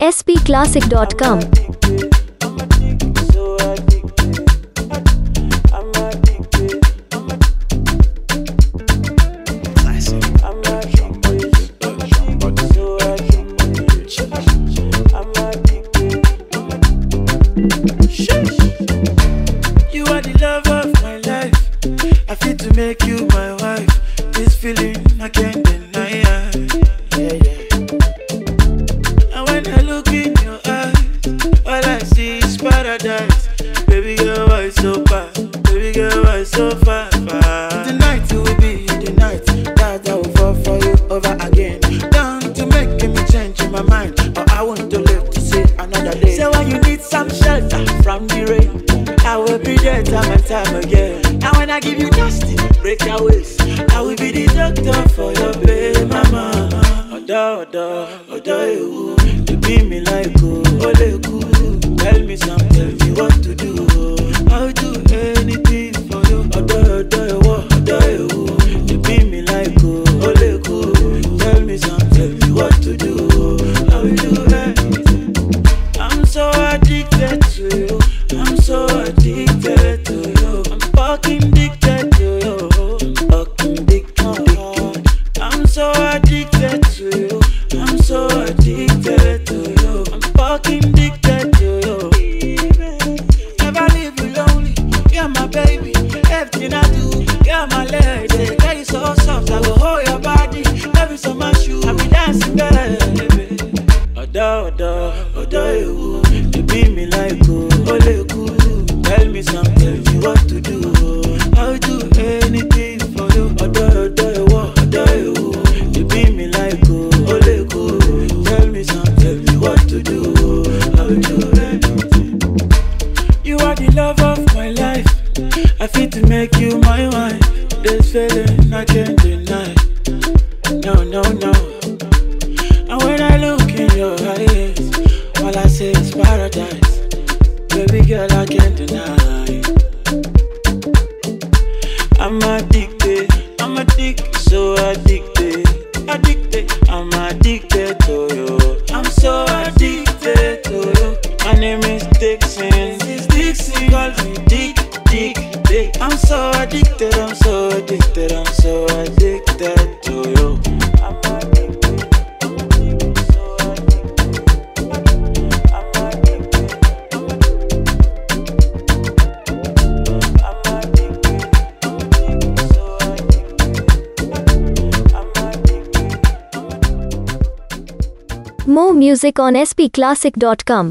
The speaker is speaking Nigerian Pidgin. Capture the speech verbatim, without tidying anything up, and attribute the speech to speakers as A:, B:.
A: S P classic dot com.
B: You are the love of my life. I feel to make you my wife. This feeling I can't deny. Yeah, yeah. And when I look in your eyes, all I see is paradise. Baby girl, why so far? Baby girl, why so far, far? Tonight will be the night that I will fall for you over again. Down to make me change in my mind, or I want to live to see another day. So when you need some shelter from the rain, I will be there time and time again. And when I give you nasty breakaways, I will be the doctor for your baby mama. Oda, oda, oda, you, you be me like oh, ole cool. Tell me something, tell me what to do. I'll do anything for you. Oda, oda, you, oda, you, you be me like oh, ole cool. Tell me something, tell me what to do. I will do anything. I'm so addicted to you. I'm so addicted to you. I'm fucking addicted to you. Fucking addicted. I'm so addicted to you. I'm so addicted to you. I'm fucking addicted to you. Never leave you lonely. You're my baby. Everything I do, you're my lady. Girl, you so soft. I go hold your body. Love you so much, you. I be dancing, baby. Oda, oda, oda, you. You be me like oh, ole cool. Tell me something, tell me what to do. I'll do anything for you. Oda, oda, what, oda, you. You be me like oh, ole cool. Tell me something, tell me what to do. I'll do anything. You are the love of my life. I feel to make you my wife. This feeling I can't deny. No, no, no. And when I look in your eyes, all I say is paradise. Baby girl, I can't deny. I'm addicted, I'm addicted, so addicted, addicted. I'm addicted to you. I'm so addicted to you. My name is Dixon, Dixon. Call me Dick, Dick, Dick. I'm so addicted, I'm so addicted, I'm so addicted to you. I'm addicted.
A: More music on S P classic dot com.